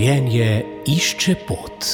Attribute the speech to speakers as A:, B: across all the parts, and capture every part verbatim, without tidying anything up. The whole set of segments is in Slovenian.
A: Življenje išče pot.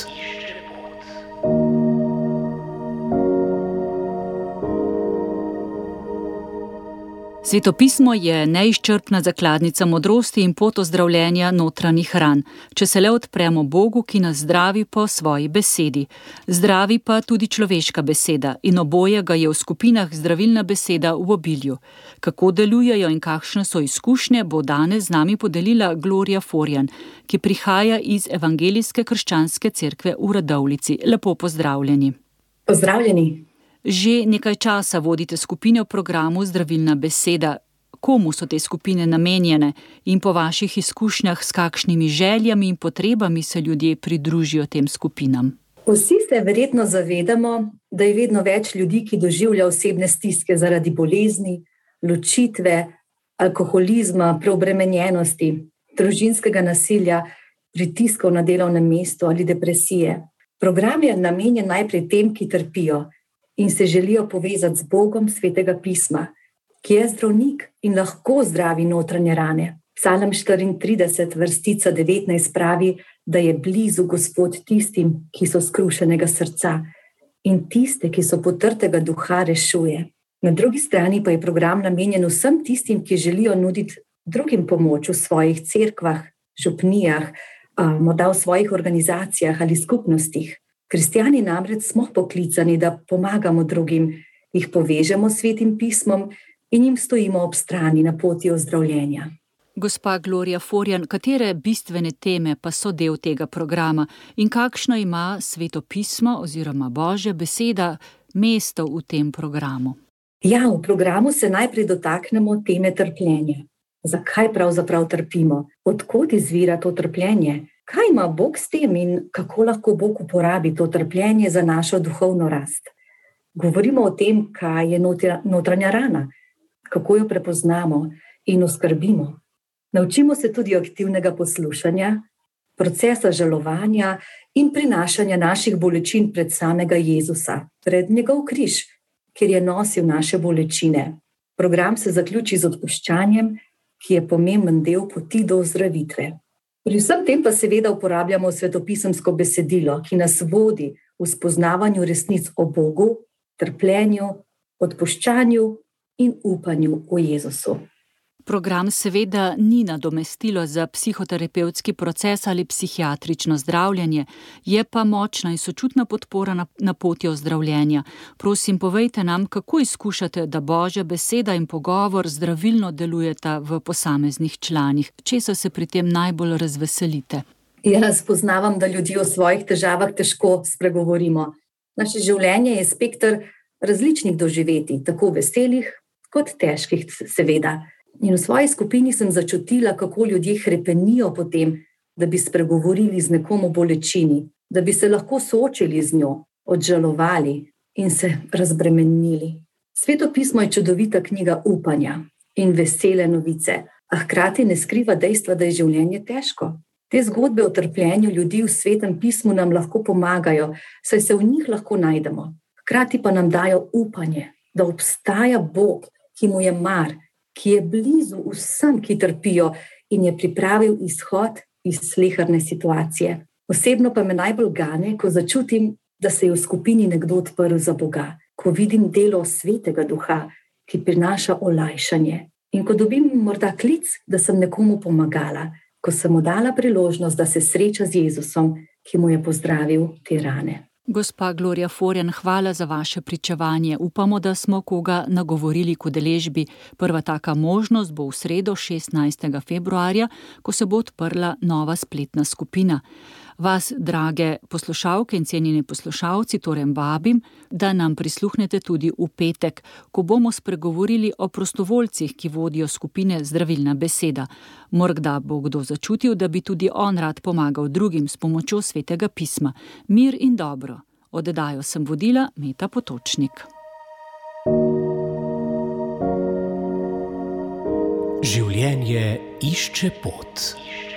B: Svetopismo je neizčrpna zakladnica modrosti in pot ozdravljenja notranjih ran, če se le odpremo Bogu, ki nas zdravi po svoji besedi. Zdravi pa tudi človeška beseda in oboje ga je v skupinah zdravilna beseda v obilju. Kako delujejo in kakšne so izkušnje, bo danes z nami podelila Gloria Forjan, ki prihaja iz Evangelijske krščanske cerkve v Radovljici. Lepo pozdravljeni.
C: Pozdravljeni.
B: Že nekaj časa vodite skupine v programu Zdravilna beseda. Komu so te skupine namenjene in po vaših izkušnjah s kakšnimi željami in potrebami se ljudje pridružijo tem skupinam?
C: Vsi se verjetno zavedamo, da je vedno več ljudi, ki doživlja osebne stiske zaradi bolezni, ločitve, alkoholizma, preobremenjenosti, družinskega nasilja, pritiskov na delovnem mestu ali depresije. Program je namenjen najprej tem, ki trpijo in se želijo povezati z Bogom Svetega pisma, ki je zdravnik in lahko zdravi notranje rane. Psalm štiriintrideset, vrstica devetnajst pravi, da je blizu Gospod tistim, ki so skrušenega srca in tiste, ki so potrtega duha, rešuje. Na drugi strani pa je program namenjen vsem tistim, ki želijo nuditi drugim pomoč v svojih cerkvah, župnijah, morda v svojih organizacijah ali skupnostih. Kristjani namreč smo poklicani, da pomagamo drugim, jih povežemo s Svetim pismom in jim stojimo ob strani na poti ozdravljenja.
B: Gospa Gloria Forjan, katere bistvene teme pa so del tega programa in kakšno ima Sveto pismo oziroma Božja beseda mesto v tem programu?
C: Ja, v programu se najprej dotaknemo teme trpljenja. Zakaj pravzaprav trpimo? Od kod izvira to trpljenje? Kaj ima Bog s tem in kako lahko Bog uporabi to trpljenje za našo duhovno rast? Govorimo o tem, kaj je notranja rana, kako jo prepoznamo in oskrbimo. Naučimo se tudi aktivnega poslušanja, procesa žalovanja in prinašanja naših bolečin pred samega Jezusa, pred njegov križ, kjer je nosil naše bolečine. Program se zaključi z odpuščanjem, ki je pomemben del poti do ozdravitve. Pri vsem tem pa seveda uporabljamo svetopisemsko besedilo, ki nas vodi v spoznavanju resnic o Bogu, trpljenju, odpuščanju in upanju v Jezusu.
B: Program seveda ni nadomestilo za psihoterapevtski proces ali psihiatrično zdravljenje, je pa močna in sočutna podpora na, na poti ozdravljenja. Prosim, povejte nam, kako izkušate, da Božja beseda in pogovor zdravilno delujeta v posameznih članih. Česa se pri tem najbolj razveselite?
C: Jaz spoznavam, da ljudje o svojih težavah težko spregovorimo. Naše življenje je spekter različnih doživetij, tako veselih kot težkih, seveda. In v svoji skupini sem začutila, kako ljudje hrepenijo po tem, da bi spregovorili z nekom o bolečini, da bi se lahko soočili z njo, odžalovali in se razbremenili. Sveto pismo je čudovita knjiga upanja in vesele novice, a hkrati ne skriva dejstva, da je življenje težko. Te zgodbe o trpljenju ljudi v Svetem pismu nam lahko pomagajo, saj se v njih lahko najdemo. Hkrati pa nam dajo upanje, da obstaja Bog, ki mu je mar, ki je blizu vsem, ki trpijo in je pripravil izhod iz sleherne situacije. Osebno pa me najbolj gane, ko začutim, da se je v skupini nekdo odprl za Boga, ko vidim delo Svetega Duha, ki prinaša olajšanje in ko dobim morda klic, da sem nekomu pomagala, ko sem mu dala priložnost, da se sreča z Jezusom, ki mu je pozdravil te rane.
B: Gospa Gloria Forjan, hvala za vaše pričevanje. Upamo, da smo koga nagovorili k udeležbi. Prva taka možnost bo v sredo šestnajstega februarja, ko se bo odprla nova spletna skupina. Vas, drage poslušalke in cenjeni poslušalci, torej vabim, da nam prisluhnete tudi v petek, ko bomo spregovorili o prostovoljcih, ki vodijo skupine Zdravilna beseda. Morda bo kdo začutil, da bi tudi on rad pomagal drugim s pomočjo Svetega pisma. Mir in dobro. Oddajo sem vodila Meta Potočnik.
A: Življenje išče pot.